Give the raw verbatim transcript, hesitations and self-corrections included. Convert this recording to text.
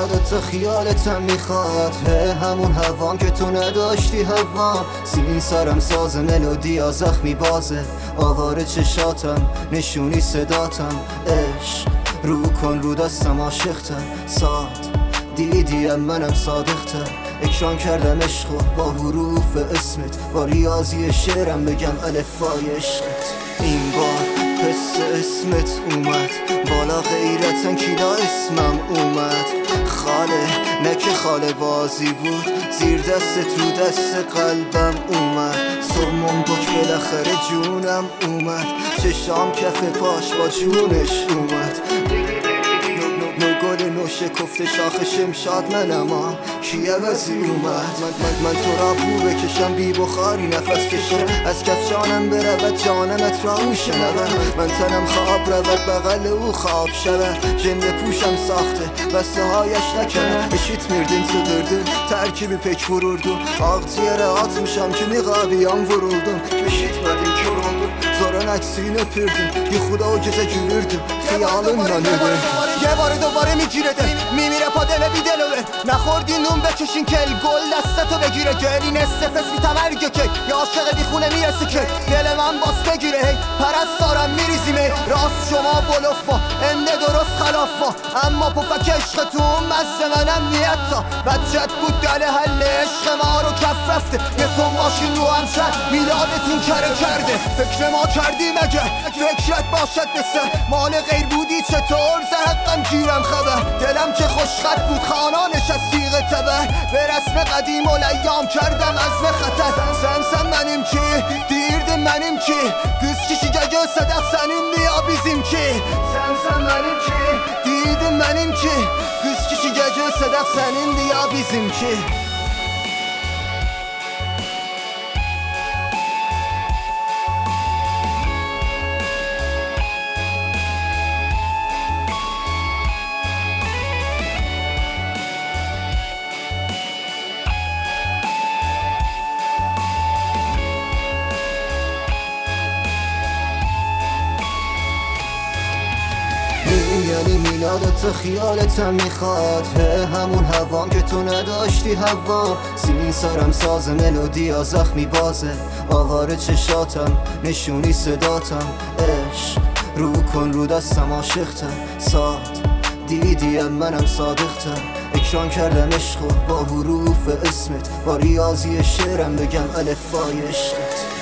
میلادت تو خیالتم میخواد، همون هوام که تو نداشتی هوام. سین سرم ساز ملودی ها زخمی بازه، آواره چشاتم نشونی صداتم. عشق رو کن رو دستم عاشقتم، ساد دیدیم منم صادقتر. اکران کردم عشقو با حروف اسمت، با ریاضی شعرم بگم الفای عشقت. این بار حس اسمت اومد بالا، غیرتن کیدا اسمم اومد. خاله نه که خاله بازی بود، زیر دست رو دست قلبم اومد. سمون بک بالاخره جونم اومد، چشام کف پاش با جونش اومد. گل نو شکفته شاخ شمشاد منم ها، کی عوضی اومد؟ من, من, من تو را بو بکشم بی بخاری نفس کشم، از کف جانم برود جانمت را او شنود. من تنم خواب رود بغل او خواب شود، جن پوشم ساخته بسته هایش نکنه. بشیت میردین تو دردن ترکیبی پک vururdum. Ağzı atmışam ki niqabiyan vuruldum. Eşitmedim kör oldum, zoran əksini öpürdüm. Yuxuda o gecə gülürdüm, xiyalımla ölürdüm. یه بار دوباره میگیره دل میمیره پا دل بی دلوه. نخوردی نون بکشین کل گل دستتو بگیره. گلی نصف فصلی تمرگه که یا عاشق بی خونه میرسی که دل من باس بگیره. هی پرستارم میریزیمه راست شما بلوفا انده درست خلافا، اما پفک عشقتون مزه منم نیت تا بچت بود دل حل عشق ما رو کف رفته. یه تون ماشین رو هم شد میلادتون کره کرده. فکر ما کردی مگه فکرت باشد مثل مال غیر بودی چطور زهقم گیرم خبر. دلم که خوشخط بود خانانش از تیغ تبر، به رسم قدیم و لیام کردم عزم خطر. Sen sen benimki, değirdin benimki, kız kişi gece sadaq seninle ya bizimki. Sen sen benimki, değirdin benimki, kız kişi gece sadaq seninle ya bizimki. یعنی میلادت تو خیالتم میخواد، همون هوام که تو نداشتی هوام. سین سرم ساز ملودی ها زخمی بازه، آواره چشاتم نشونی صداتم. عشق رو کن رو دستم عاشقتم، ساد دیدیم منم صادقتر. اکران کردم عشقو با حروف اسمت، با ریاضی شعرم بگم الفای عشقت.